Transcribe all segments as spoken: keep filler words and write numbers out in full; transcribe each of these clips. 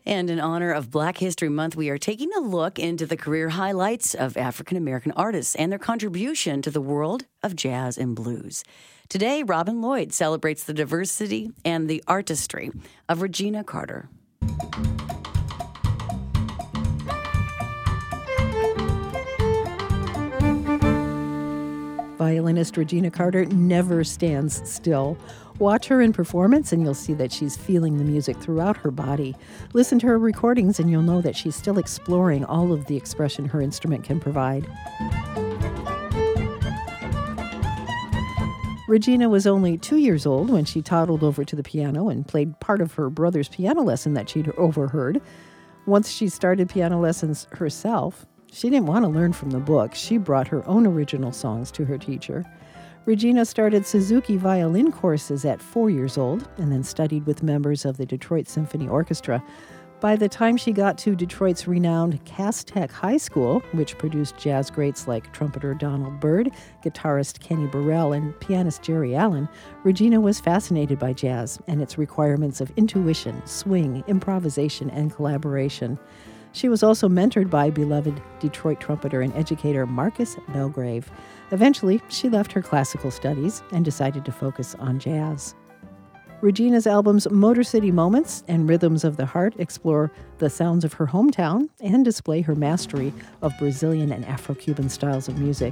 And in honor of Black History Month, we are taking a look into the career highlights of African American artists and their contribution to the world of jazz and blues. Today, Robin Lloyd celebrates the diversity and the artistry of Regina Carter. Violinist Regina Carter never stands still. Watch her in performance and you'll see that she's feeling the music throughout her body. Listen to her recordings and you'll know that she's still exploring all of the expression her instrument can provide. Regina was only two years old when she toddled over to the piano and played part of her brother's piano lesson that she'd overheard. Once she started piano lessons herself, she didn't want to learn from the book. She brought her own original songs to her teacher. Regina started Suzuki violin courses at four years old and then studied with members of the Detroit Symphony Orchestra. By the time she got to Detroit's renowned Cass Tech High School, which produced jazz greats like trumpeter Donald Byrd, guitarist Kenny Burrell, and pianist Jerry Allen, Regina was fascinated by jazz and its requirements of intuition, swing, improvisation, and collaboration. She was also mentored by beloved Detroit trumpeter and educator Marcus Belgrave. Eventually, she left her classical studies and decided to focus on jazz. Regina's albums Motor City Moments and Rhythms of the Heart explore the sounds of her hometown and display her mastery of Brazilian and Afro-Cuban styles of music.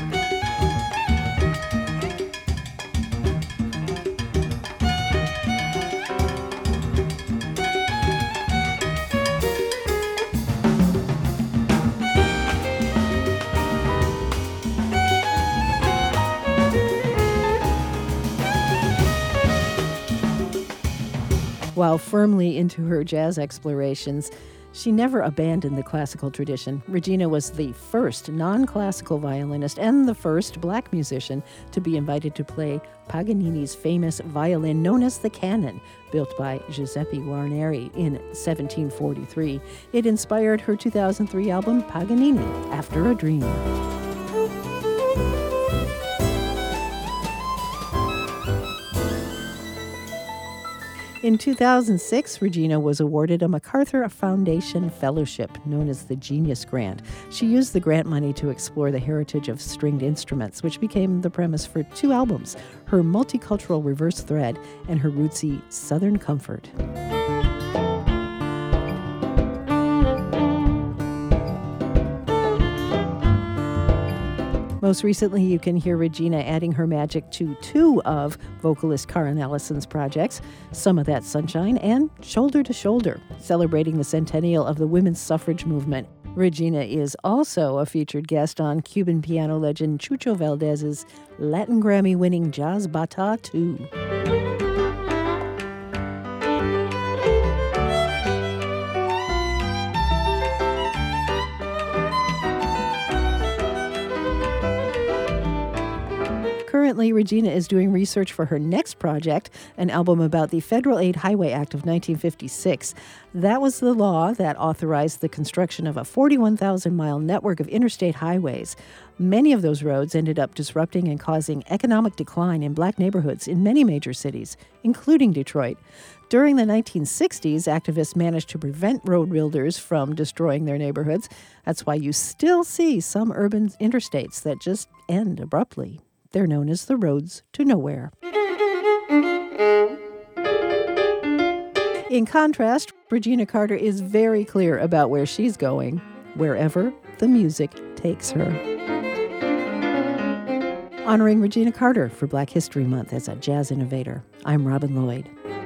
While firmly into her jazz explorations, she never abandoned the classical tradition. Regina was the first non-classical violinist and the first black musician to be invited to play Paganini's famous violin known as the Canon, built by Giuseppe Guarneri in seventeen forty-three. It inspired her two thousand three album Paganini, After a Dream. In two thousand six, Regina was awarded a MacArthur Foundation Fellowship, known as the Genius Grant. She used the grant money to explore the heritage of stringed instruments, which became the premise for two albums, her multicultural Reverse Thread and her rootsy Southern Comfort. Most recently, you can hear Regina adding her magic to two of vocalist Karen Ellison's projects, Some of That Sunshine and Shoulder to Shoulder, celebrating the centennial of the women's suffrage movement. Regina is also a featured guest on Cuban piano legend Chucho Valdez's Latin Grammy-winning Jazz Bata two. Currently, Regina is doing research for her next project, an album about the Federal Aid Highway Act of nineteen fifty-six. That was the law that authorized the construction of a forty-one thousand mile network of interstate highways. Many of those roads ended up disrupting and causing economic decline in black neighborhoods in many major cities, including Detroit. During the nineteen sixties, activists managed to prevent road builders from destroying their neighborhoods. That's why you still see some urban interstates that just end abruptly. They're known as the roads to nowhere. In contrast, Regina Carter is very clear about where she's going, wherever the music takes her. Honoring Regina Carter for Black History Month as a jazz innovator, I'm Robin Lloyd.